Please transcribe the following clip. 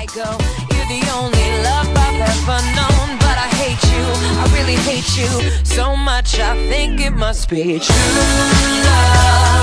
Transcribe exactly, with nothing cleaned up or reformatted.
psycho. You're the only love I've ever known, but I hate you, I really hate you so much. I think it must be true love.